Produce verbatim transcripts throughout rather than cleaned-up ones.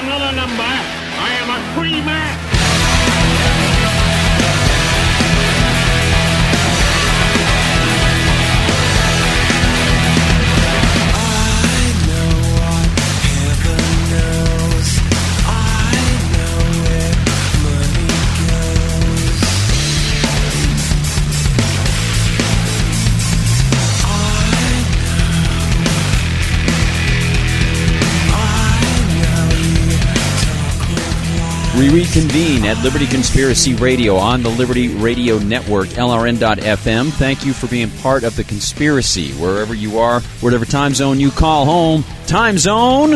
am not a number. I am a free man. We reconvene at Liberty Conspiracy Radio on the Liberty Radio Network, L R N dot F M. Thank you for being part of the conspiracy, wherever you are, whatever time zone you call home. Time zone,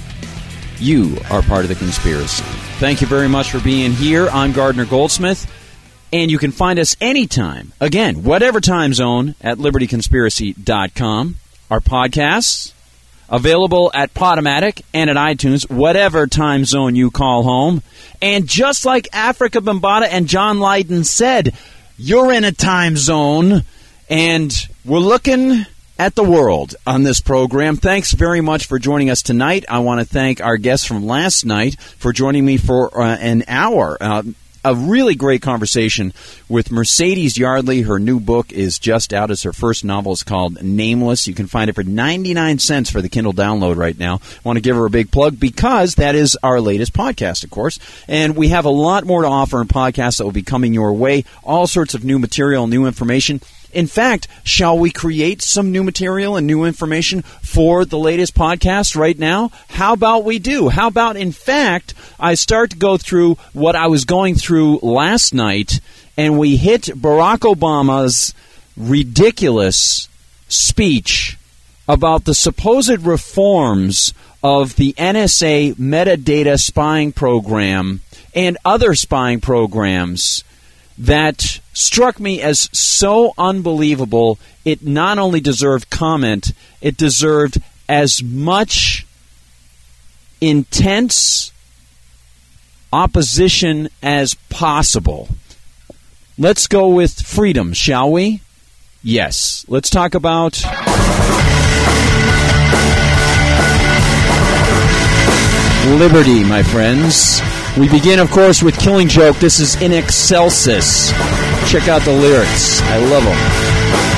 you are part of the conspiracy. Thank you very much for being here. I'm Gardner Goldsmith, and you can find us anytime, again, whatever time zone, at liberty conspiracy dot com. Our podcasts available at Podomatic and at iTunes, whatever time zone you call home. And just like Africa Bambaataa and John Lydon said, you're in a time zone, and we're looking at the world on this program. Thanks very much for joining us tonight. I want to thank our guests from last night for joining me for uh, an hour. Uh, A really great conversation with Mercedes Yardley. Her new book is just out. It's her first novel. It's called Nameless. You can find it for ninety-nine cents for the Kindle download right now. I want to give her a big plug because that is our latest podcast, of course. And we have a lot more to offer in podcasts that will be coming your way. All sorts of new material, new information. In fact, shall we create some new material and new information for the latest podcast right now? How about we do? How about, in fact, I start to go through what I was going through last night, and we hit Barack Obama's ridiculous speech about the supposed reforms of the N S A metadata spying program and other spying programs that struck me as so unbelievable. It not only deserved comment, it deserved as much intense opposition as possible. Let's go with freedom, shall we? Yes. Let's talk about liberty, my friends. We begin, of course, with Killing Joke. This is In Excelsis. Check out the lyrics. I love them.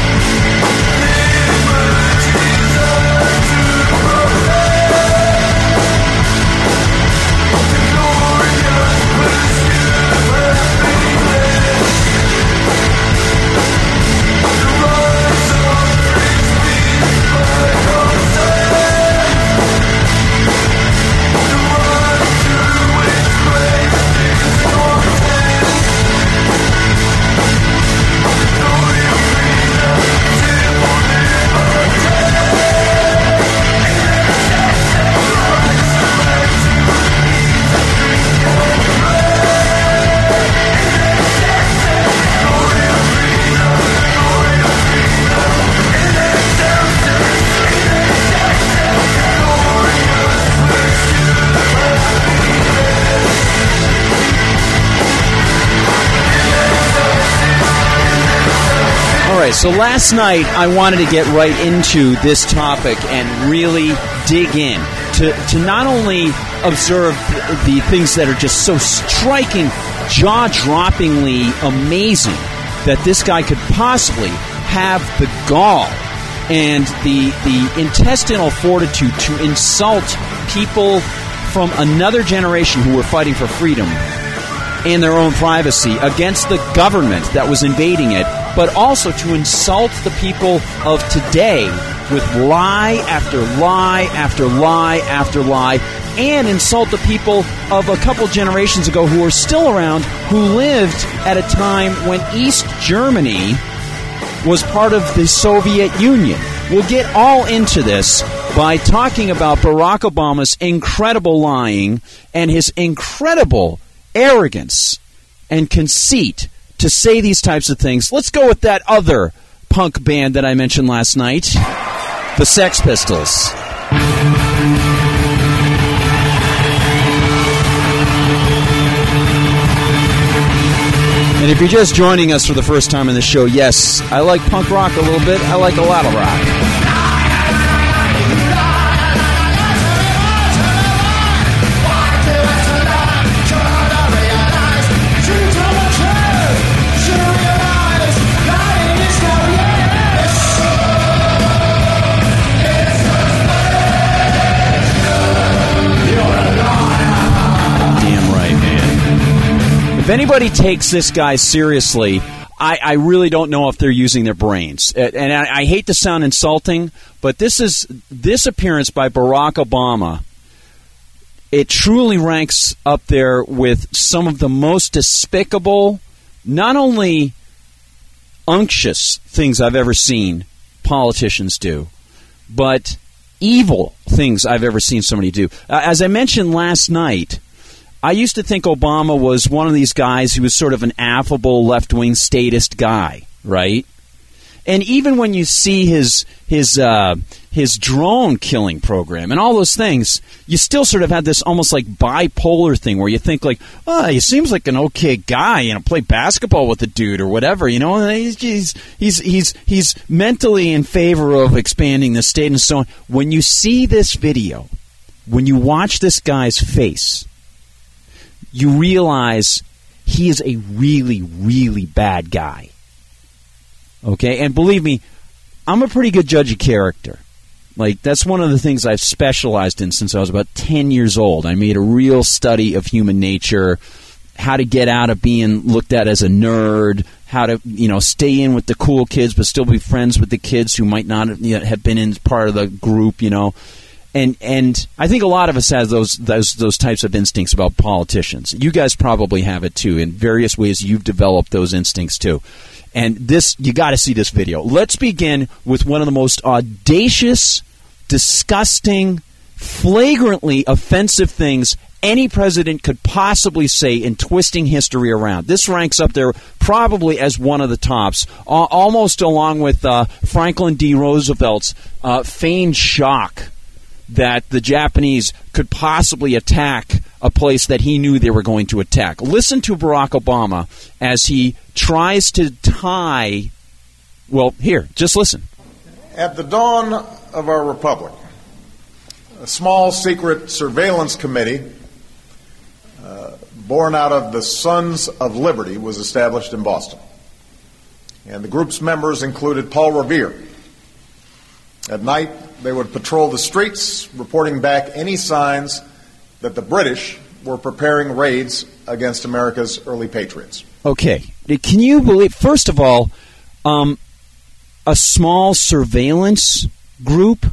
So last night, I wanted to get right into this topic and really dig in to, to not only observe the things that are just so striking, jaw-droppingly amazing that this guy could possibly have the gall and the, the intestinal fortitude to insult people from another generation who were fighting for freedom and their own privacy against the government that was invading it, but also to insult the people of today with lie after lie after lie after lie, and insult the people of a couple generations ago who are still around, who lived at a time when East Germany was part of the Soviet Union. We'll get all into this by talking about Barack Obama's incredible lying and his incredible arrogance and conceit to say these types of things. Let's go with that other punk band that I mentioned last night, the Sex Pistols. And if you're just joining us for the first time in the show, yes, I like punk rock a little bit. I like a lot of rock. anybody takes this guy seriously, I, I really don't know if they're using their brains. And I, I hate to sound insulting, but this is this appearance by Barack Obama, it truly ranks up there with some of the most despicable, not only unctuous things I've ever seen politicians do, but evil things I've ever seen somebody do. Uh, as I mentioned last night, I used to think Obama was one of these guys who was sort of an affable left-wing statist guy, right? And even when you see his his uh, his drone killing program and all those things, you still sort of have this almost like bipolar thing where you think like, oh, he seems like an okay guy, you know, play basketball with the dude or whatever, you know. And he's he's he's he's, he's mentally in favor of expanding the state and so on. When you see this video, when you watch this guy's face, you realize he is a really, really bad guy. Okay? And believe me, I'm a pretty good judge of character. Like, that's one of the things I've specialized in since I was about ten years old. I made a real study of human nature, how to get out of being looked at as a nerd, how to, you know, stay in with the cool kids but still be friends with the kids who might not you know, have been in part of the group, you know. And and I think a lot of us have those those those types of instincts about politicians. You guys probably have it too. In various ways, you've developed those instincts too. And this, you got to see this video. Let's begin with one of the most audacious, disgusting, flagrantly offensive things any president could possibly say in twisting history around. This ranks up there probably as one of the tops, uh, almost along with uh, Franklin D. Roosevelt's uh, feigned shock that the Japanese could possibly attack a place that he knew they were going to attack. Listen to Barack Obama as he tries to tie... Well, here, just listen. At the dawn of our republic, a small secret surveillance committee uh, born out of the Sons of Liberty was established in Boston. And the group's members included Paul Revere. At night, they would patrol the streets, reporting back any signs that the British were preparing raids against America's early patriots. Okay. Can you believe, first of all, um, a small surveillance group?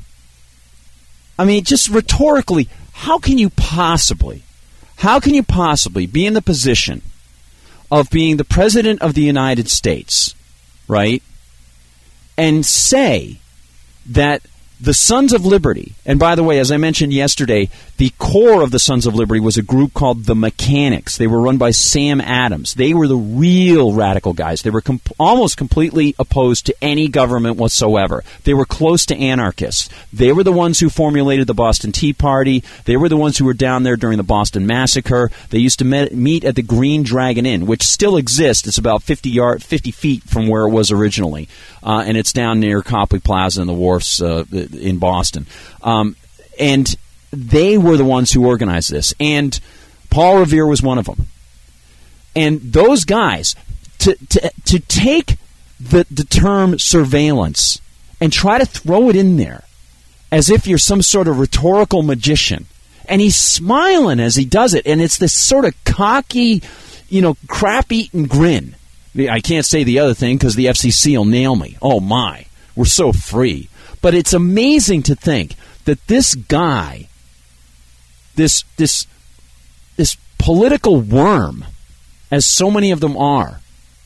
I mean, just rhetorically, how can you possibly, how can you possibly be in the position of being the President of the United States, right, and say that the Sons of Liberty, and by the way, as I mentioned yesterday, the core of the Sons of Liberty was a group called the Mechanics. They were run by Sam Adams. They were the real radical guys. They were comp- almost completely opposed to any government whatsoever. They were close to anarchists. They were the ones who formulated the Boston Tea Party. They were the ones who were down there during the Boston Massacre. They used to met- meet at the Green Dragon Inn, which still exists. It's about fifty, yard, fifty feet from where it was originally, uh, and it's down near Copley Plaza and the wharfs uh, in Boston. Um, and they were the ones who organized this. And Paul Revere was one of them. And those guys, to to, to take the, the term surveillance and try to throw it in there as if you're some sort of rhetorical magician. And he's smiling as he does it. And it's this sort of cocky, you know, crap-eating grin. I can't say the other thing because the F C C will nail me. Oh, my. We're so free. But it's amazing to think that this guy, this this this political worm, as so many of them are,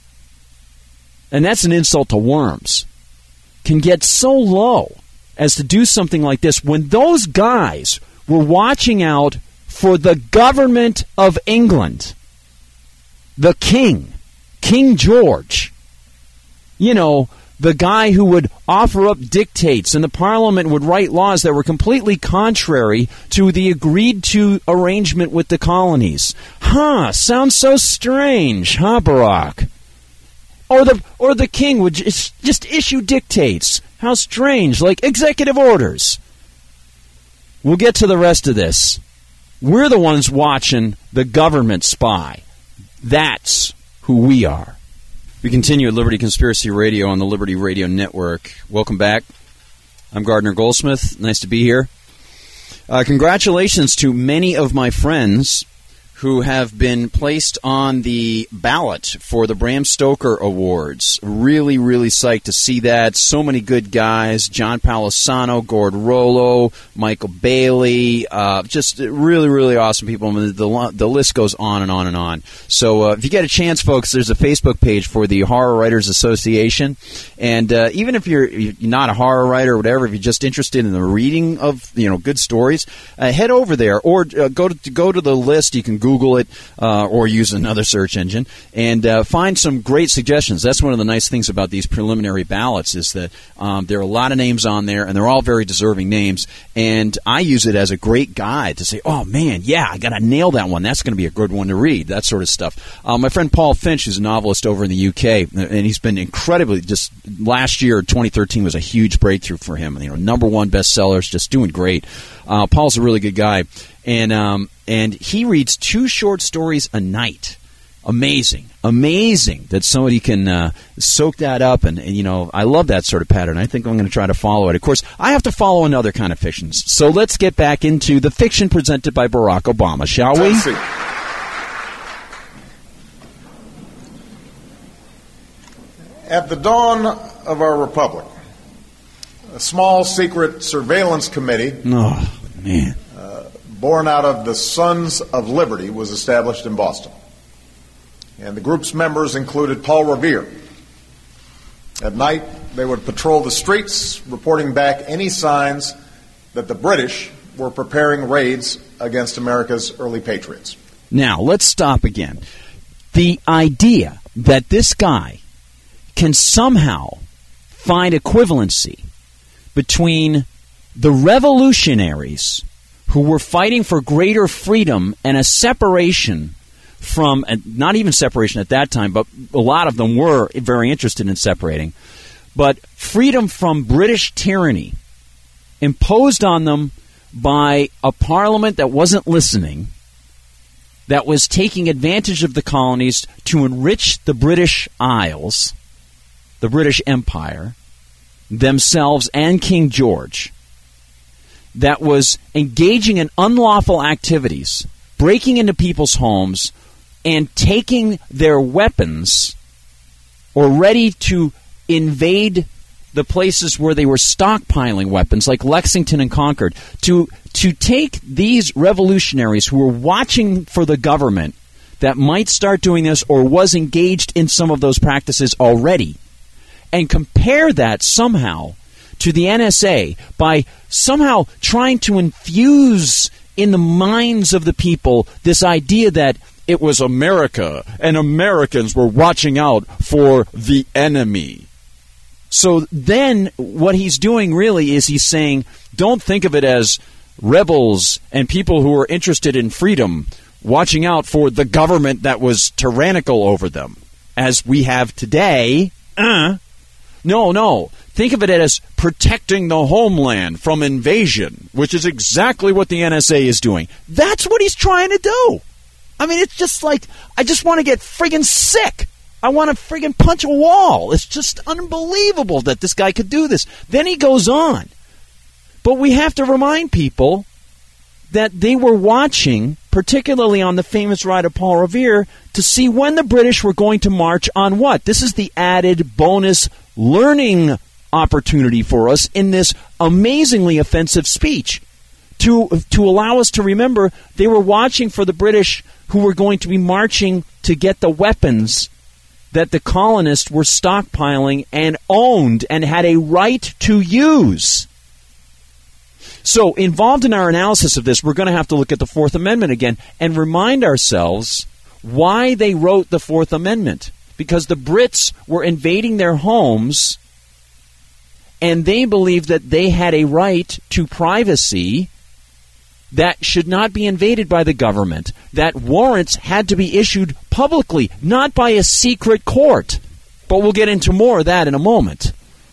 and that's an insult to worms, can get so low as to do something like this when those guys were watching out for the government of England, the king, King George, you know, the guy who would offer up dictates and the Parliament would write laws that were completely contrary to the agreed-to arrangement with the colonies. Huh, sounds so strange, huh, Barack? Or the or the king would just, just issue dictates. How strange, like executive orders. We'll get to the rest of this. We're the ones watching the government spy. That's who we are. We continue at Liberty Conspiracy Radio on the Liberty Radio Network. Welcome back. I'm Gardner Goldsmith. Nice to be here. Uh, congratulations to many of my friends who have been placed on the ballot for the Bram Stoker Awards. Really, really psyched to see that. So many good guys. John Palisano, Gord Rollo, Michael Bailey. Uh, just really, really awesome people. I mean, the, the list goes on and on and on. So uh, if you get a chance, folks, there's a Facebook page for the Horror Writers Association. And uh, even if you're, you're not a horror writer or whatever, if you're just interested in the reading of, you know, good stories, uh, head over there or uh, go to go to the list. You can Google it uh, or use another search engine and uh, find some great suggestions. That's one of the nice things about these preliminary ballots is that um, there are a lot of names on there, and they're all very deserving names. And I use it as a great guide to say, oh, man, yeah, I got to nail that one. That's going to be a good one to read, that sort of stuff. Uh, my friend Paul Finch, who's a novelist over in the U K, and he's been incredibly, just last year, twenty thirteen was a huge breakthrough for him. You know, number one bestsellers, just doing great. Uh, Paul's a really good guy. And um, and he reads two short stories a night. Amazing. Amazing that somebody can uh, soak that up. And, and, you know, I love that sort of pattern. I think I'm going to try to follow it. Of course, I have to follow another kind of fiction. So let's get back into the fiction presented by Barack Obama, shall we? Let's see. At the dawn of our republic, a small secret surveillance committee... Oh, man. born out of the Sons of Liberty, was established in Boston. And the group's members included Paul Revere. At night, they would patrol the streets, reporting back any signs that the British were preparing raids against America's early patriots. Now, let's stop again. The idea that this guy can somehow find equivalency between the revolutionaries who were fighting for greater freedom and a separation from, not even separation at that time, but a lot of them were very interested in separating, but freedom from British tyranny imposed on them by a parliament that wasn't listening, that was taking advantage of the colonies to enrich the British Isles, the British Empire, themselves and King George, that was engaging in unlawful activities, breaking into people's homes, and taking their weapons, or ready to invade the places where they were stockpiling weapons, like Lexington and Concord, to, to take these revolutionaries who were watching for the government that might start doing this or was engaged in some of those practices already, and compare that somehow to the N S A by somehow trying to infuse in the minds of the people this idea that it was America and Americans were watching out for the enemy. So then what he's doing really is he's saying, don't think of it as rebels and people who are interested in freedom watching out for the government that was tyrannical over them, as we have today. Uh, no, no. Think of it as protecting the homeland from invasion, which is exactly what the N S A is doing. That's what he's trying to do. I mean, it's just like, I just want to get friggin' sick. I want to friggin' punch a wall. It's just unbelievable that this guy could do this. Then he goes on. But we have to remind people that they were watching, particularly on the famous ride of Paul Revere, to see when the British were going to march on what? This is the added bonus learning opportunity for us in this amazingly offensive speech. To, to allow us to remember they were watching for the British who were going to be marching to get the weapons that the colonists were stockpiling and owned and had a right to use. So, involved in our analysis of this, we're going to have to look at the Fourth Amendment again and remind ourselves why they wrote the Fourth Amendment. Because the Brits were invading their homes, and they believed that they had a right to privacy that should not be invaded by the government, that warrants had to be issued publicly, not by a secret court. But we'll get into more of that in a moment.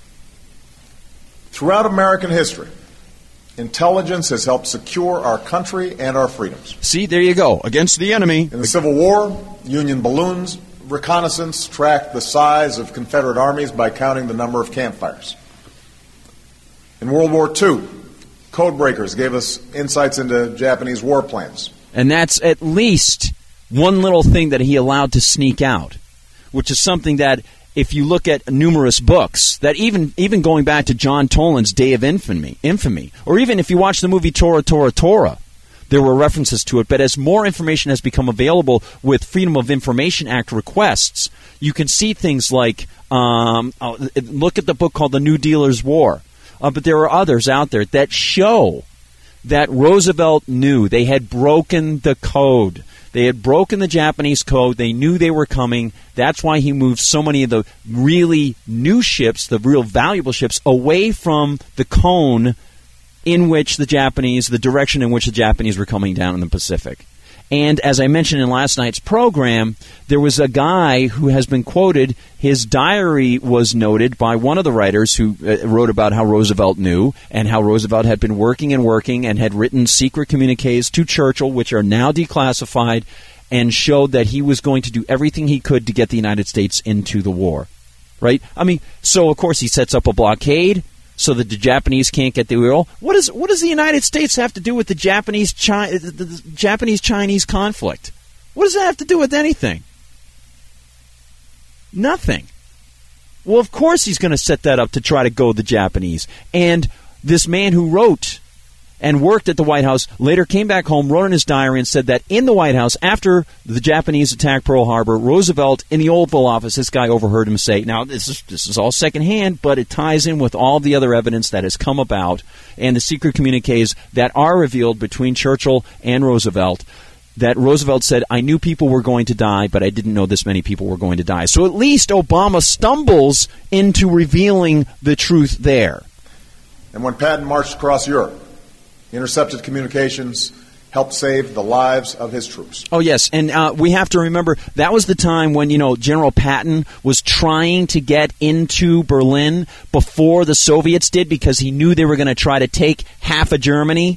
Throughout American history, intelligence has helped secure our country and our freedoms. See, there you go, against the enemy. In the Civil War, Union balloons, reconnaissance tracked the size of Confederate armies by counting the number of campfires. In World War Two, code breakers gave us insights into Japanese war plans. And that's at least one little thing that he allowed to sneak out, which is something that, if you look at numerous books, that even even going back to John Toland's Day of Infamy, infamy, or even if you watch the movie Tora, Tora, Tora, there were references to it. But as more information has become available with Freedom of Information Act requests, you can see things like, um, look at the book called The New Dealer's War. Uh, but there are others out there that show that Roosevelt knew they had broken the code. They had broken the Japanese code. They knew they were coming. That's why he moved so many of the really new ships, the real valuable ships, away from the cone in which the Japanese, the direction in which the Japanese were coming down in the Pacific. And as I mentioned in last night's program, there was a guy who has been quoted. His diary was noted by one of the writers who uh, wrote about how Roosevelt knew and how Roosevelt had been working and working and had written secret communiques to Churchill, which are now declassified, and showed that he was going to do everything he could to get the United States into the war. Right? I mean, so of course he sets up a blockade so that the Japanese can't get the oil. What is what does the United States have to do with the Japanese Chi- the, the Japanese-Chinese conflict? What does that have to do with anything? Nothing. Well, of course he's going to set that up to try to goad the Japanese. And this man who wrote and worked at the White House later came back home, wrote in his diary, and said that in the White House, after the Japanese attacked Pearl Harbor, Roosevelt, in the Oval Office, this guy overheard him say, now this is, this is all secondhand, but it ties in with all the other evidence that has come about and the secret communiques that are revealed between Churchill and Roosevelt, that Roosevelt said, I knew people were going to die, but I didn't know this many people were going to die. So at least Obama stumbles into revealing the truth there. And when Patton marched across Europe, intercepted communications, helped save the lives of his troops. Oh, yes, and uh, we have to remember that was the time when, you know, General Patton was trying to get into Berlin before the Soviets did because he knew they were going to try to take half of Germany.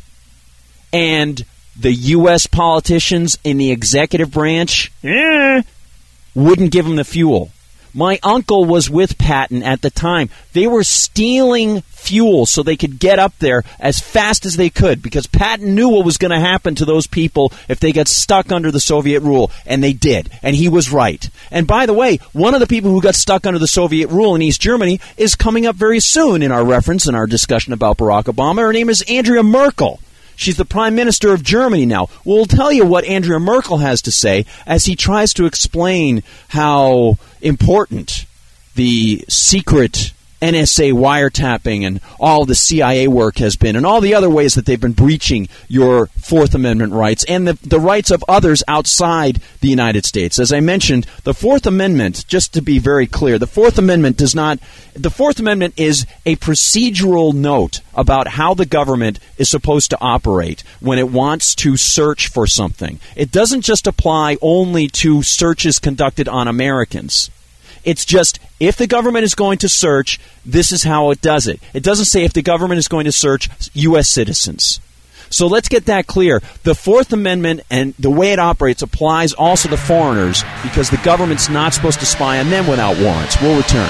And the U S politicians in the executive branch eh, wouldn't give him the fuel. My uncle was with Patton at the time. They were stealing fuel so they could get up there as fast as they could because Patton knew what was going to happen to those people if they got stuck under the Soviet rule, and they did, and he was right. And by the way, one of the people who got stuck under the Soviet rule in East Germany is coming up very soon in our reference in our discussion about Barack Obama. Her name is Andrea Merkel. She's the Prime Minister of Germany now. We'll tell you what Andrea Merkel has to say as he tries to explain how important the secret N S A wiretapping and all the C I A work has been, and all the other ways that they've been breaching your Fourth Amendment rights and the, the rights of others outside the United States. As I mentioned, the Fourth Amendment, just to be very clear, the Fourth Amendment does not, the Fourth Amendment is a procedural note about how the government is supposed to operate when it wants to search for something. It doesn't just apply only to searches conducted on Americans. It's just, if the government is going to search, this is how it does it. It doesn't say if the government is going to search U S citizens. So let's get that clear. The Fourth Amendment and the way it operates applies also to foreigners because the government's not supposed to spy on them without warrants. We'll return.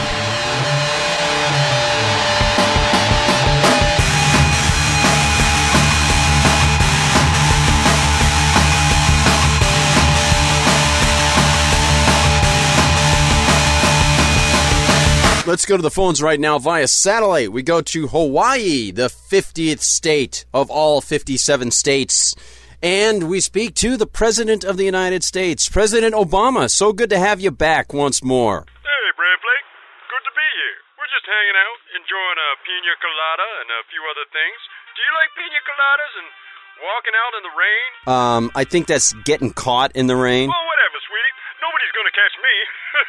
Let's go to the phones right now via satellite. We go to Hawaii, the fiftieth state of all fifty-seven states. And we speak to the President of the United States, President Obama. So good to have you back once more. Hey, Brad Flake. Good to be here. We're just hanging out, enjoying a pina colada and a few other things. Do you like pina coladas and walking out in the rain? Um, I think that's getting caught in the rain. Well, whatever, sweetie. Nobody's going to catch me.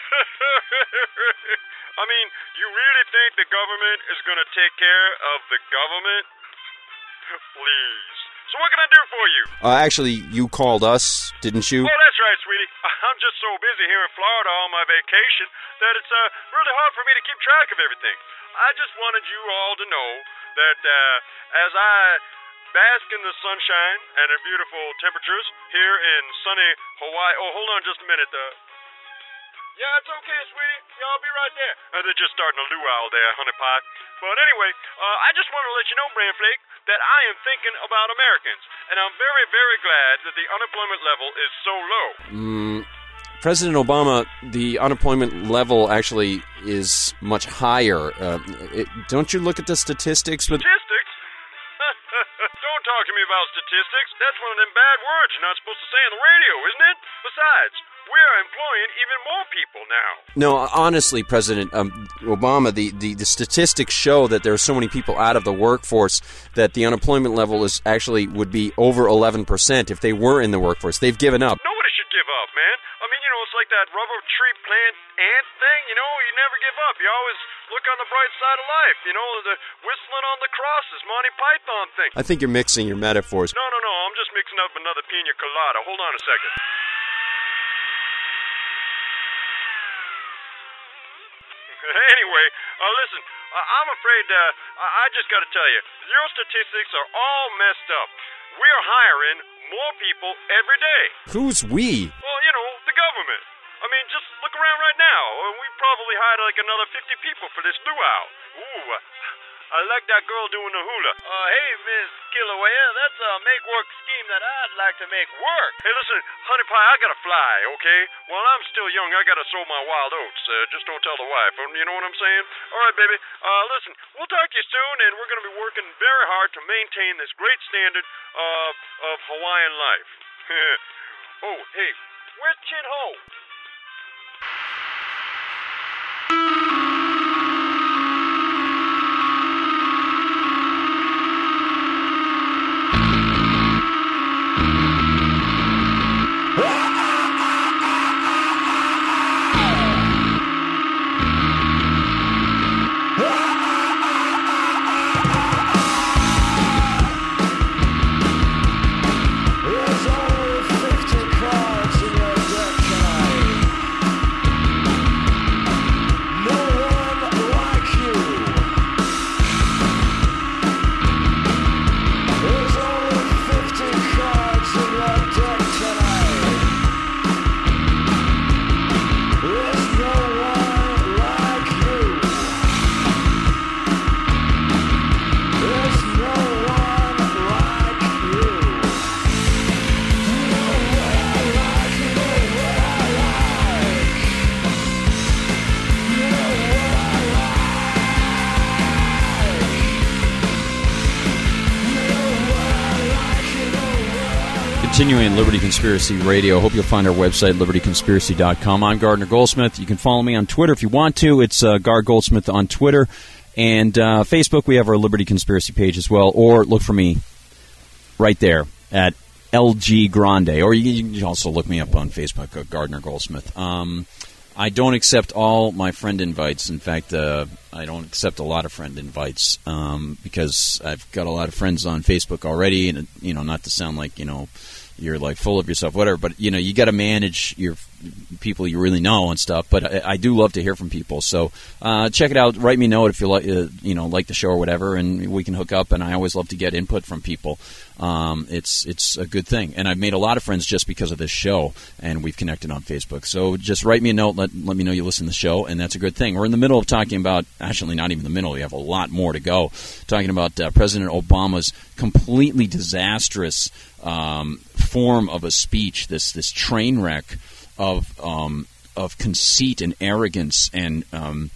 I mean, you really think the government is going to take care of the government? Please. So what can I do for you? Uh, actually, you called us, didn't you? Well, that's right, sweetie. I'm just so busy here in Florida on my vacation that it's uh, really hard for me to keep track of everything. I just wanted you all to know that uh, as I bask in the sunshine and the beautiful temperatures here in sunny Hawaii. Oh, hold on just a minute. Uh, Yeah, it's okay, sweetie. Yeah, I'll be right there. Uh, they're just starting a luau there, honey pie. But anyway, uh, I just want to let you know, Brand Flake, that I am thinking about Americans. and I'm very, very glad that the unemployment level is so low. Mm, President Obama, the unemployment level actually is much higher. Uh, it, don't you look at the statistics? With Statistics? Don't talk to me about statistics. That's one of them bad words you're not supposed to say on the radio, isn't it? Besides, we are employing even more people now. No, honestly, President um, Obama, the, the, the statistics show that there are so many people out of the workforce that the unemployment level is actually would be over eleven percent if they were in the workforce. They've given up. Nobody should give up, man. I mean, you know, it's like that rubber tree plant ant thing, you know, you never give up. You always look on the bright side of life, you know, the whistling on the crosses, Monty Python thing. I think you're mixing your metaphors. No, no, no, I'm just mixing up another pina colada. Hold on a second. Anyway, uh, listen, uh, I'm afraid uh, I just got to tell you, your statistics are all messed up. We are hiring more people every day. Who's we? Well, you know, the government. I mean, just look around right now. Uh, we probably hired like another fifty people for this luau. Ooh, I like that girl doing the hula. Uh, hey, Miss Kilauea, that's a make-work scheme that I'd like to make work. Hey, listen, honey pie, I gotta fly, okay? While I'm still young, I gotta sow my wild oats. Uh, just don't tell the wife. You know what I'm saying? All right, baby. Uh, listen, we'll talk to you soon, and we're gonna be working very hard to maintain this great standard uh, of Hawaiian life. Oh, hey, where's Chin Ho? Continuing Liberty Conspiracy Radio. Hope you'll find our website, liberty conspiracy dot com. I'm Gardner Goldsmith. You can follow me on Twitter if you want to. It's uh, Gard Goldsmith on Twitter. And uh, Facebook, we have our Liberty Conspiracy page as well. Or look for me right there at L G Grande. Or you can also look me up on Facebook, uh, Gardner Goldsmith. Um, I don't accept all my friend invites. In fact, uh, I don't accept a lot of friend invites um, because I've got a lot of friends on Facebook already. And, you know, not to sound like, you know, you're like full of yourself, whatever. But, you know, you got to manage your people you really know and stuff. But I, I do love to hear from people. So uh, check it out. Write me a note if you like, uh, you know, like the show or whatever, and we can hook up. And I always love to get input from people. Um, it's it's a good thing. And I've made a lot of friends just because of this show, and we've connected on Facebook. So just write me a note. Let, let me know you listen to the show, and that's a good thing. We're in the middle of talking about, actually not even the middle, we have a lot more to go, talking about uh, President Obama's completely disastrous um, form of a speech, this this train wreck of um, of conceit and arrogance and um,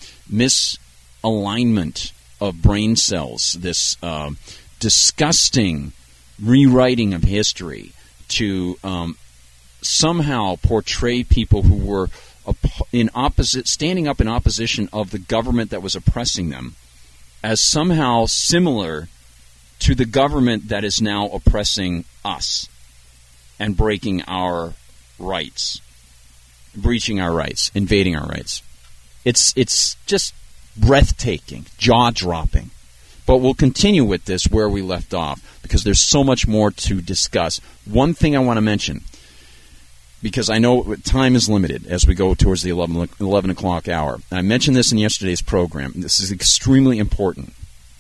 misalignment of brain cells, this uh, disgusting rewriting of history to um, somehow portray people who were in opposite, standing up in opposition of the government that was oppressing them as somehow similar to the government that is now oppressing us and breaking our rights, breaching our rights, invading our rights. It's it's just breathtaking, jaw-dropping. But we'll continue with this where we left off because there's so much more to discuss. One thing I want to mention, because I know time is limited as we go towards the eleven, eleven o'clock hour. I mentioned this in yesterday's program. This is extremely important.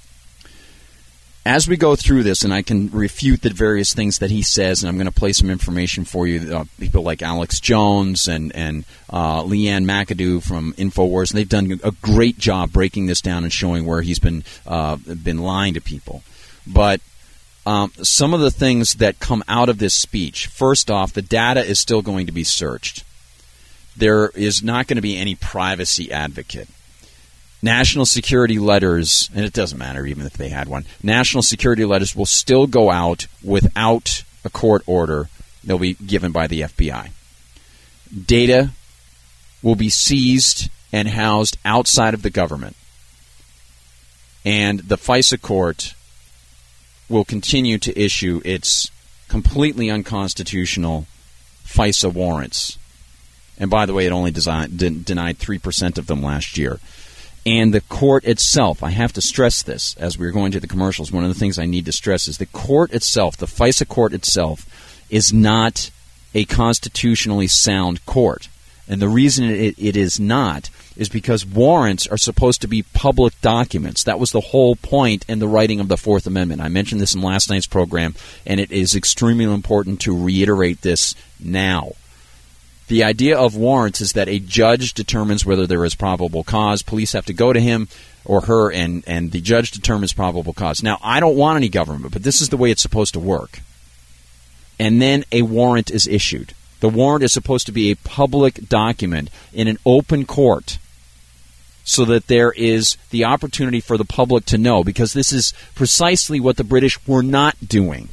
As we go through this, and I can refute the various things that he says, and I'm going to play some information for you, uh, people like Alex Jones and, and uh, Leanne McAdoo from InfoWars, and they've done a great job breaking this down and showing where he's been uh, been lying to people. But Um, some of the things that come out of this speech, first off, the data is still going to be searched. There is not going to be any privacy advocate. National security letters, and it doesn't matter even if they had one, national security letters will still go out without a court order. They'll be given by the F B I. Data will be seized and housed outside of the government. And the FISA court will continue to issue its completely unconstitutional FISA warrants. And by the way, it only design, de- denied three percent of them last year. And the court itself, I have to stress this as we're going to the commercials, one of the things I need to stress is the court itself, the FISA court itself, is not a constitutionally sound court. And the reason it, it is not is because warrants are supposed to be public documents. That was the whole point in the writing of the Fourth Amendment. I mentioned this in last night's program, and it is extremely important to reiterate this now. The idea of warrants is that a judge determines whether there is probable cause. Police have to go to him or her, and, and the judge determines probable cause. Now, I don't want any government, but this is the way it's supposed to work. And then a warrant is issued. The warrant is supposed to be a public document in an open court so that there is the opportunity for the public to know, because this is precisely what the British were not doing.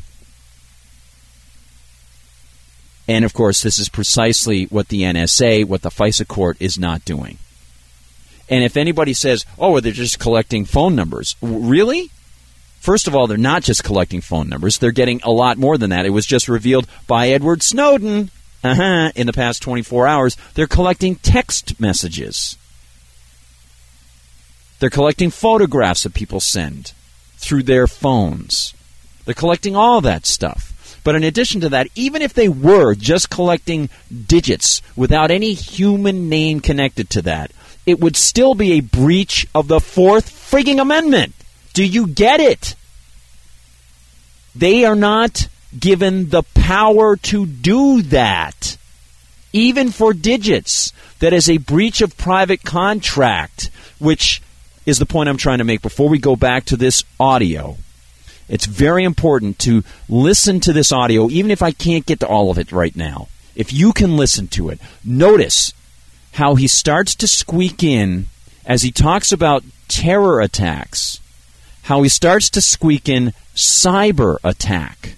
And, of course, this is precisely what the N S A, what the FISA court is not doing. And if anybody says, oh, they're just collecting phone numbers, really? First of all, they're not just collecting phone numbers. They're getting a lot more than that. It was just revealed by Edward Snowden uh-huh, in the past twenty-four hours. They're collecting text messages. They're collecting photographs that people send through their phones. They're collecting all that stuff. But in addition to that, even if they were just collecting digits without any human name connected to that, it would still be a breach of the Fourth frigging Amendment. Do you get it? They are not given the power to do that. Even for digits. That is a breach of private contract, which is the point I'm trying to make before we go back to this audio. It's very important to listen to this audio, even if I can't get to all of it right now. If you can listen to it, notice how he starts to squeak in as he talks about terror attacks, how he starts to squeak in cyber attack.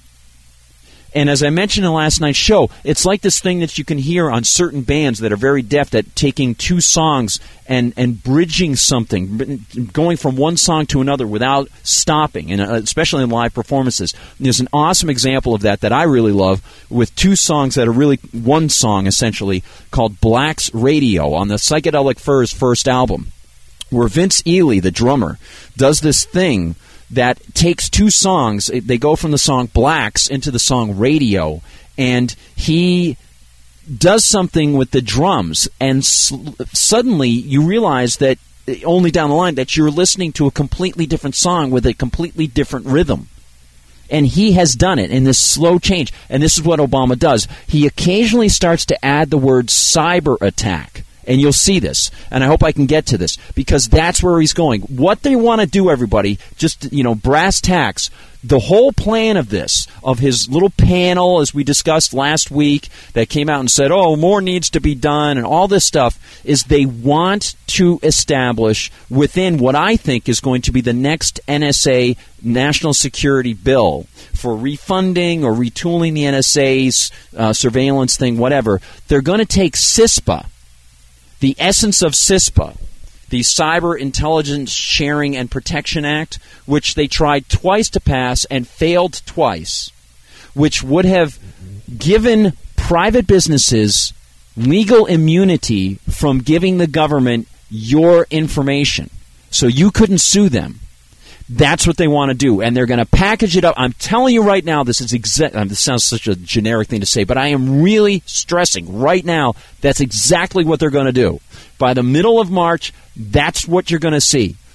And as I mentioned in last night's show, it's like this thing that you can hear on certain bands that are very deft at taking two songs and, and bridging something, going from one song to another without stopping, and especially in live performances. There's an awesome example of that that I really love with two songs that are really one song, essentially, called Black's Radio on the Psychedelic Furs first album, where Vince Ely, the drummer, does this thing that takes two songs. They go from the song Blacks into the song Radio, and he does something with the drums, and sl- suddenly you realize that only down the line that you're listening to a completely different song with a completely different rhythm. And he has done it in this slow change, and this is what Obama does. He occasionally starts to add the word cyber attack. And you'll see this, and I hope I can get to this, because that's where he's going. What they want to do, everybody, just, you know, brass tacks, the whole plan of this, of his little panel, as we discussed last week, that came out and said, oh, more needs to be done, and all this stuff, is they want to establish within what I think is going to be the next N S A national security bill for refunding or retooling the N S A's uh, surveillance thing, whatever. They're going to take CISPA, the essence of CISPA, the Cyber Intelligence Sharing and Protection Act, which they tried twice to pass and failed twice, which would have given private businesses legal immunity from giving the government your information. So you couldn't sue them. That's what they want to do, and they're going to package it up. I'm telling you right now, this is exa- um, this sounds such a generic thing to say, but I am really stressing right now that's exactly what they're going to do. By the middle of March, that's what you're going to see.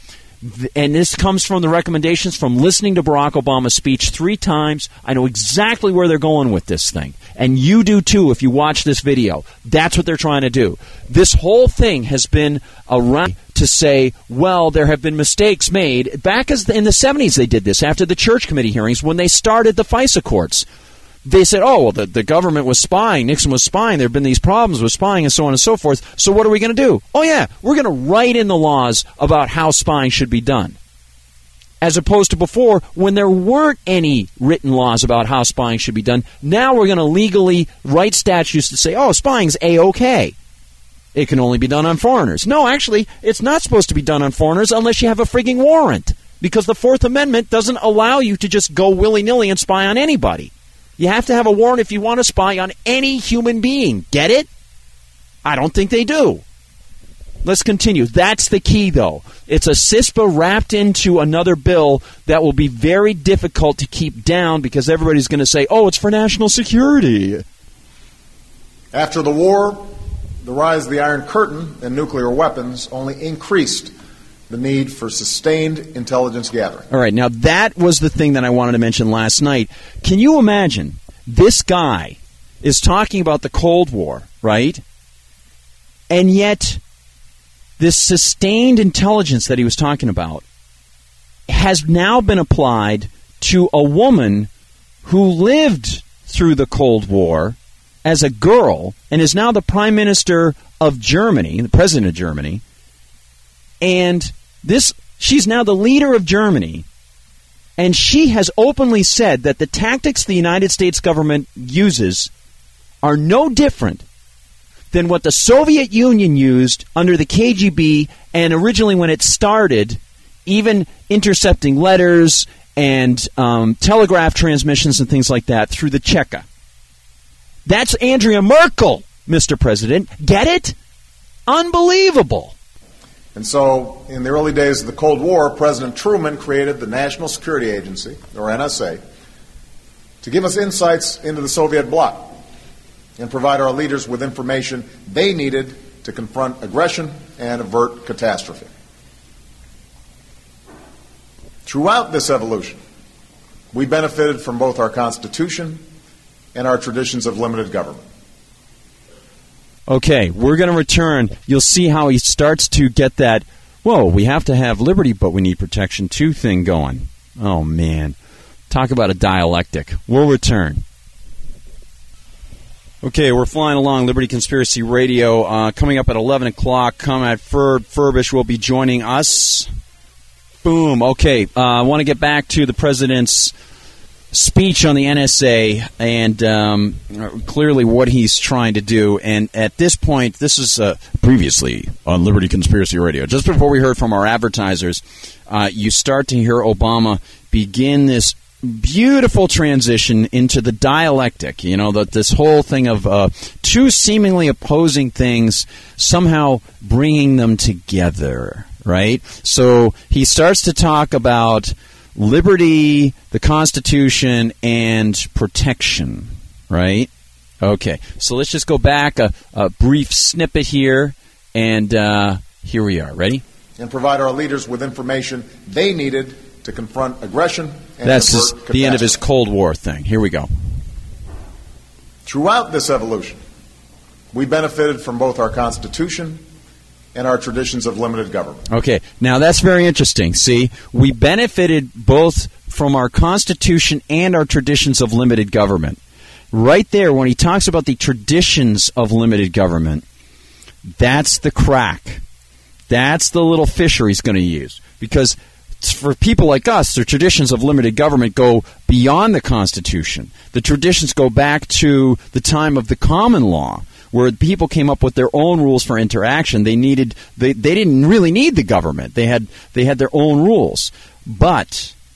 And this comes from the recommendations from listening to Barack Obama's speech three times. I know exactly where they're going with this thing. And you do too if you watch this video. That's what they're trying to do. This whole thing has been around to say, well, there have been mistakes made. Back as in the seventies they did this after the Church Committee hearings when they started the FISA courts. They said, oh, well, the, the government was spying, Nixon was spying, there have been these problems with spying and so on and so forth, so what are we going to do? Oh, yeah, we're going to write in the laws about how spying should be done. As opposed to before, when there weren't any written laws about how spying should be done, now we're going to legally write statutes to say, oh, spying's A-OK. It can only be done on foreigners. No, actually, it's not supposed to be done on foreigners unless you have a frigging warrant, because the Fourth Amendment doesn't allow you to just go willy-nilly and spy on anybody. You have to have a warrant if you want to spy on any human being. Get it? I don't think they do. Let's continue. That's the key, though. It's a CISPA wrapped into another bill that will be very difficult to keep down because everybody's going to say, oh, it's for national security. After the war, the rise of the Iron Curtain and nuclear weapons only increased the need for sustained intelligence gathering. All right, now that was the thing that I wanted to mention last night. Can you imagine this guy is talking about the Cold War, right? And yet this sustained intelligence that he was talking about has now been applied to a woman who lived through the Cold War as a girl and is now the Prime Minister of Germany, the President of Germany, and this she's now the leader of Germany, and she has openly said that the tactics the United States government uses are no different than what the Soviet Union used under the K G B and originally when it started, even intercepting letters and um, telegraph transmissions and things like that through the Cheka. That's Angela Merkel, Mister President. Get it? Unbelievable. And so, in the early days of the Cold War, President Truman created the National Security Agency, or N S A, to give us insights into the Soviet bloc and provide our leaders with information they needed to confront aggression and avert catastrophe. Throughout this evolution, we benefited from both our Constitution and our traditions of limited government. Okay, we're going to return. You'll see how he starts to get that, whoa, we have to have liberty, but we need protection too thing going. Oh, man. Talk about a dialectic. We'll return. Okay, we're flying along Liberty Conspiracy Radio. Uh, coming up at eleven o'clock, Comrade Ferb Furbish will be joining us. Boom. Okay, uh, I want to get back to the President's speech on the N S A and um, clearly what he's trying to do. And at this point, this is uh, previously on Liberty Conspiracy Radio. Just before we heard from our advertisers, uh, you start to hear Obama begin this beautiful transition into the dialectic, you know, that this whole thing of uh, two seemingly opposing things somehow bringing them together, right? So he starts to talk about liberty, the Constitution, and protection, right? Okay, so let's just go back a, a brief snippet here, and uh, here we are. Ready? And provide our leaders with information they needed to confront aggression and That's avert his, catastrophe. the end of his Cold War thing. Here we go. Throughout this evolution, we benefited from both our Constitution and our traditions of limited government. Okay, now that's very interesting. See, we benefited both from our Constitution and our traditions of limited government. Right there, when he talks about the traditions of limited government, that's the crack. That's the little fisher he's going to use. Because for people like us, the traditions of limited government go beyond the Constitution. The traditions go back to the time of the common law, where people came up with their own rules for interaction. They needed they, they didn't really need the government. They had they had their own rules. But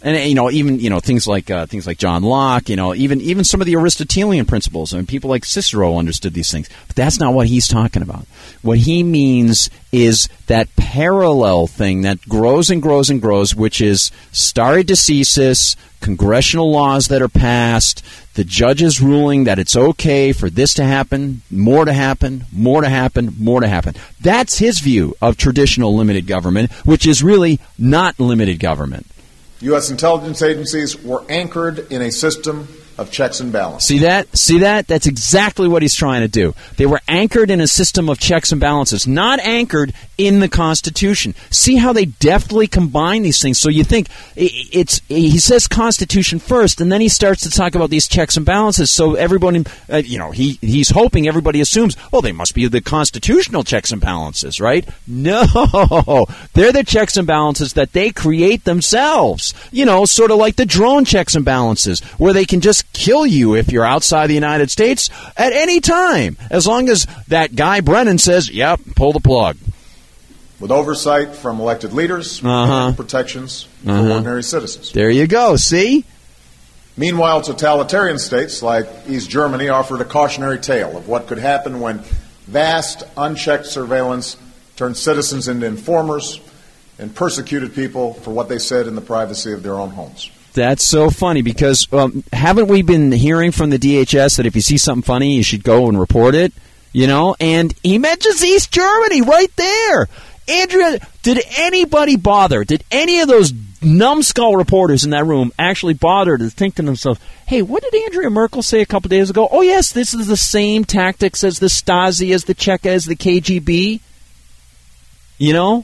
And, you know, even, you know, things like uh, things like John Locke, you know, even even some of the Aristotelian principles. I mean, people like Cicero understood these things. But that's not what he's talking about. What he means is that parallel thing that grows and grows and grows, which is stare decisis, congressional laws that are passed, the judges ruling that it's okay for this to happen, more to happen, more to happen, more to happen. That's his view of traditional limited government, which is really not limited government. U S intelligence agencies were anchored in a system of checks and balances. See that? See that? That's exactly what he's trying to do. They were anchored in a system of checks and balances, not anchored in the Constitution. See how they deftly combine these things. So you think it's he says Constitution first, and then he starts to talk about these checks and balances. So everybody, uh, you know, he he's hoping everybody assumes, oh, they must be the constitutional checks and balances, right? No, they're the checks and balances that they create themselves. You know, sort of like the drone checks and balances, where they can just kill you if you're outside the United States at any time, as long as that guy Brennan says, yep, pull the plug. With oversight from elected leaders uh-huh. and protections uh-huh. for ordinary citizens. There you go, see? Meanwhile, totalitarian states like East Germany offered a cautionary tale of what could happen when vast, unchecked surveillance turned citizens into informers and persecuted people for what they said in the privacy of their own homes. That's so funny because um, haven't we been hearing from the D H S that if you see something funny, you should go and report it, you know? And he mentions East Germany right there. Andrea, did anybody bother, did any of those numbskull reporters in that room actually bother to think to themselves, hey, what did Andrea Merkel say a couple days ago? Oh, yes, this is the same tactics as the Stasi, as the Cheka, as the K G B. You know?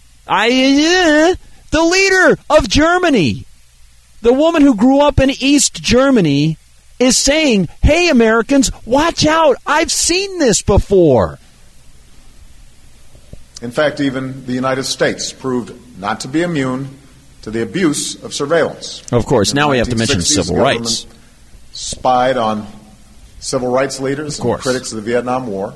I, uh, the leader of Germany, the woman who grew up in East Germany, is saying, hey, Americans, watch out. I've seen this before. In fact, even the United States proved not to be immune to the abuse of surveillance. Of course. Now we have to mention civil rights. Spied on civil rights leaders of course. and critics of the Vietnam War.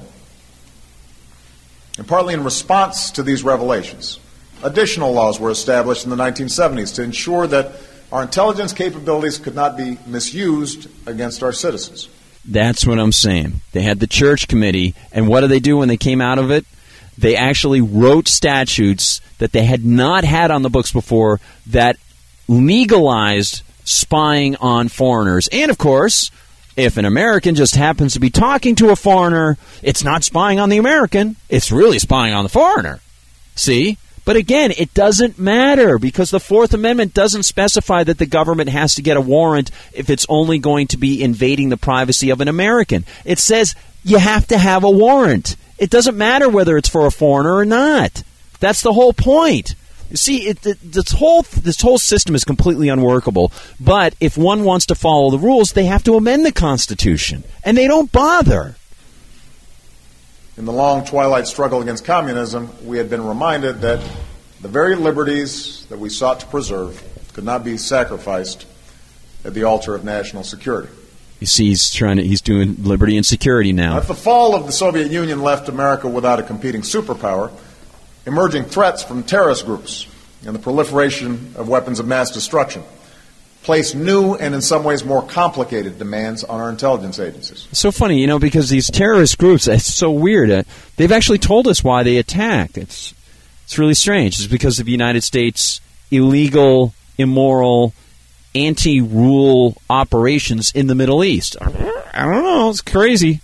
And partly in response to these revelations, additional laws were established in the nineteen seventies to ensure that our intelligence capabilities could not be misused against our citizens. That's what I'm saying. They had the Church Committee, and what did they do when they came out of it? They actually wrote statutes that they had not had on the books before that legalized spying on foreigners. And, of course, if an American just happens to be talking to a foreigner, it's not spying on the American. It's really spying on the foreigner. See? But again, it doesn't matter because the Fourth Amendment doesn't specify that the government has to get a warrant if it's only going to be invading the privacy of an American. It says you have to have a warrant. It doesn't matter whether it's for a foreigner or not. That's the whole point. You see, it, it, this whole this whole system is completely unworkable. But if one wants to follow the rules, they have to amend the Constitution, and they don't bother. In the long twilight struggle against communism, we had been reminded that the very liberties that we sought to preserve could not be sacrificed at the altar of national security. You see, he's trying to, he's doing liberty and security now. If the fall of the Soviet Union left America without a competing superpower, emerging threats from terrorist groups and the proliferation of weapons of mass destruction place new and in some ways more complicated demands on our intelligence agencies. It's so funny, you know, because these terrorist groups, it's so weird. Uh, they've actually told us why they attacked. It's it's really strange. It's because of the United States' illegal, immoral, anti-rule operations in the Middle East. I don't know. It's crazy.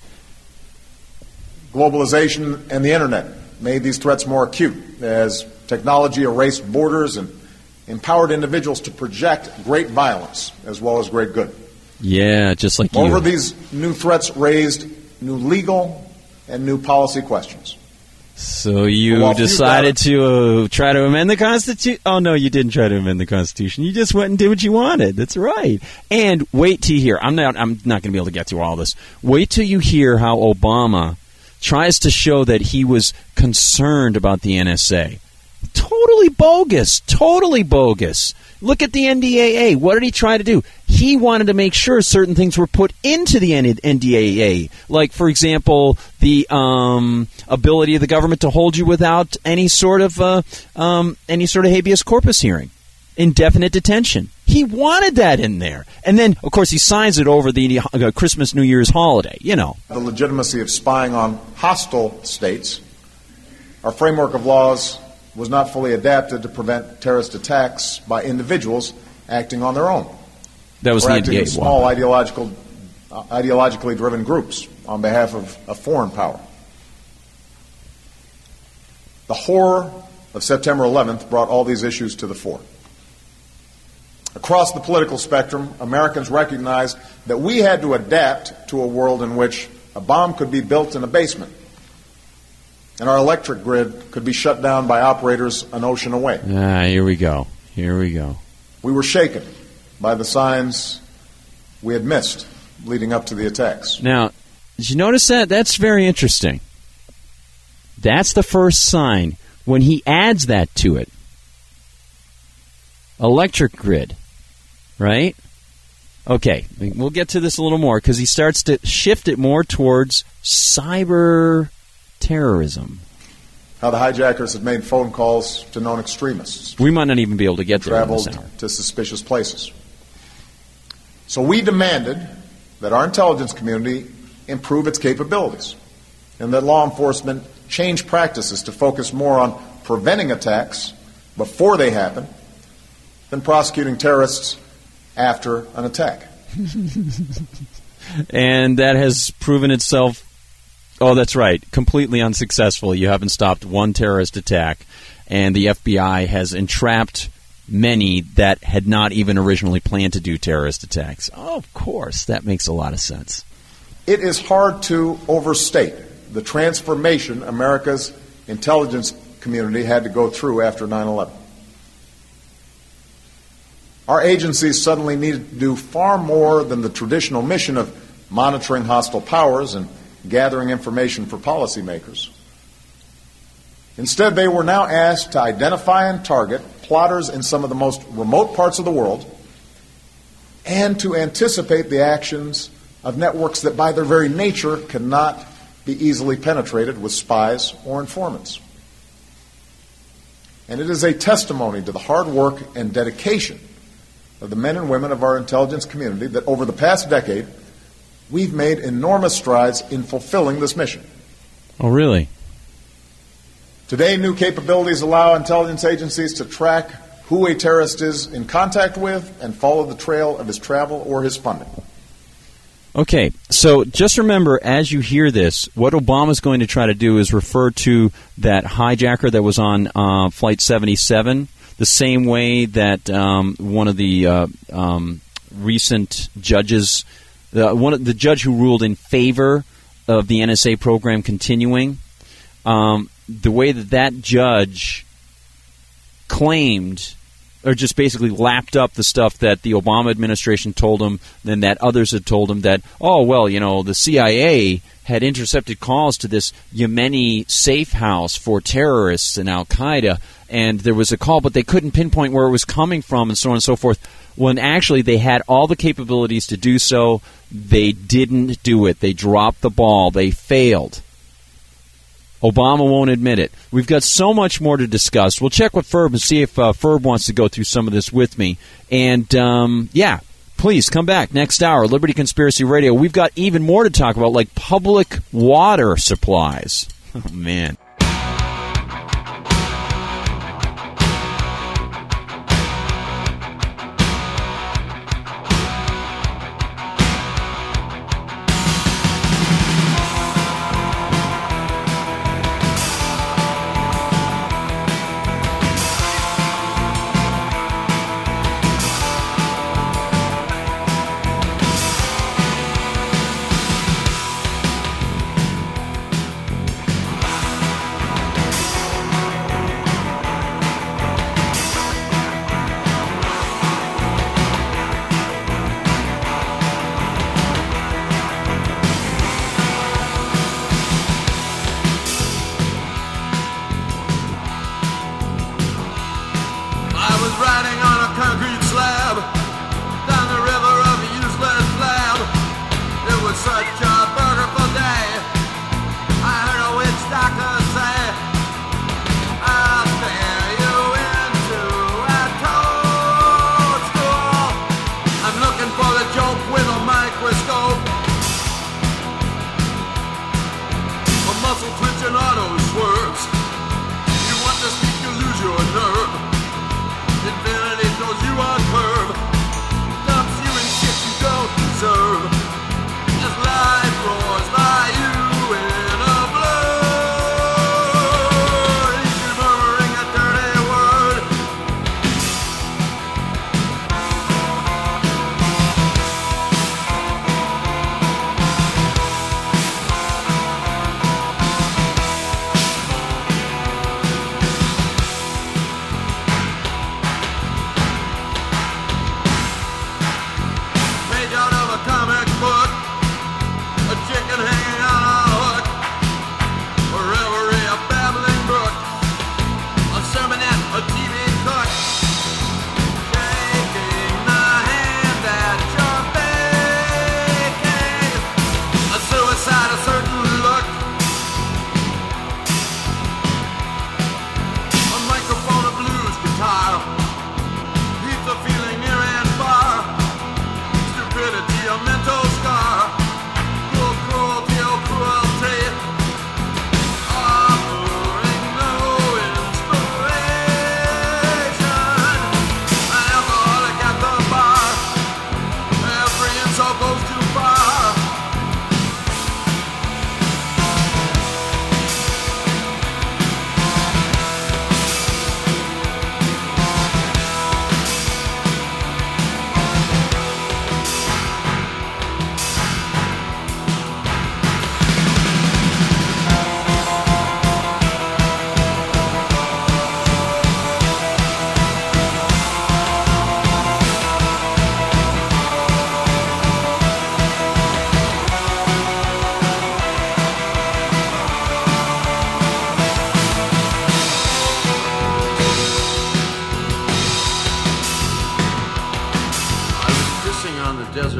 Globalization and the Internet made these threats more acute as technology erased borders and empowered individuals to project great violence as well as great good. Yeah, just like you. Moreover, these new threats raised new legal and new policy questions. So you decided to uh, try to amend the Constitution? Oh, no, you didn't try to amend the Constitution. You just went and did what you wanted. That's right. And wait till you hear. I'm not, I'm not going to be able to get through all this. Wait till you hear how Obama tries to show that he was concerned about the N S A. Totally bogus. Totally bogus. Look at the N D A A. What did he try to do? He wanted to make sure certain things were put into the N D A A. Like, for example, the um, ability of the government to hold you without any sort of uh, um, any sort of habeas corpus hearing. indefinite detention. He wanted that in there. And then, of course, he signs it over the uh, Christmas, New Year's holiday, you know. The legitimacy of spying on hostile states, our framework of laws was not fully adapted to prevent terrorist attacks by individuals acting on their own. That was or the acting in N D A. small Wow. ideological, uh, ideologically driven groups on behalf of a foreign power. The horror of September eleventh brought all these issues to the fore. Across the political spectrum, Americans recognized that we had to adapt to a world in which a bomb could be built in a basement and our electric grid could be shut down by operators an ocean away. Ah, here we go. Here we go. We were shaken by the signs we had missed leading up to the attacks. Now, did you notice that? That's very interesting. That's the first sign. When he adds that to it, electric grid, right? Okay, we'll get to this a little more because he starts to shift it more towards cyber terrorism. How the hijackers had made phone calls to known extremists. We might not even be able to get there. Traveled to suspicious places. So we demanded that our intelligence community improve its capabilities and that law enforcement change practices to focus more on preventing attacks before they happen than prosecuting terrorists after an attack. And that has proven itself, oh, that's right, completely unsuccessful. You haven't stopped one terrorist attack, and the F B I has entrapped many that had not even originally planned to do terrorist attacks. Oh, of course, that makes a lot of sense. It is hard to overstate the transformation America's intelligence community had to go through after nine eleven. Our agencies suddenly needed to do far more than the traditional mission of monitoring hostile powers and gathering information for policymakers. Instead, they were now asked to identify and target plotters in some of the most remote parts of the world and to anticipate the actions of networks that by their very nature cannot be easily penetrated with spies or informants. And it is a testimony to the hard work and dedication of the men and women of our intelligence community that over the past decade, we've made enormous strides in fulfilling this mission. Oh, really? Today, new capabilities allow intelligence agencies to track who a terrorist is in contact with and follow the trail of his travel or his funding. Okay, so just remember, as you hear this, what Obama's going to try to do is refer to that hijacker that was on uh, Flight seventy-seven, the same way that um, one of the uh, um, recent judges, uh, one of the judge who ruled in favor of the N S A program continuing, um, the way that that judge claimed, or just basically lapped up the stuff that the Obama administration told him, then that others had told him that, oh, well, you know, the C I A had intercepted calls to this Yemeni safe house for terrorists and Al-Qaeda, and there was a call, but they couldn't pinpoint where it was coming from and so on and so forth. When actually they had all the capabilities to do so, they didn't do it. They dropped the ball. They failed. Obama won't admit it. We've got so much more to discuss. We'll check with Ferb and see if uh, Ferb wants to go through some of this with me. And, um, yeah, please come back next hour, Liberty Conspiracy Radio. We've got even more to talk about, like public water supplies. Oh, man. I'll stare you into a total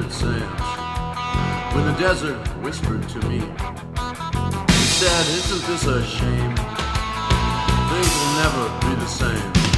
desert sands. When the desert whispered to me, he said, isn't this a shame? Things will never be the same.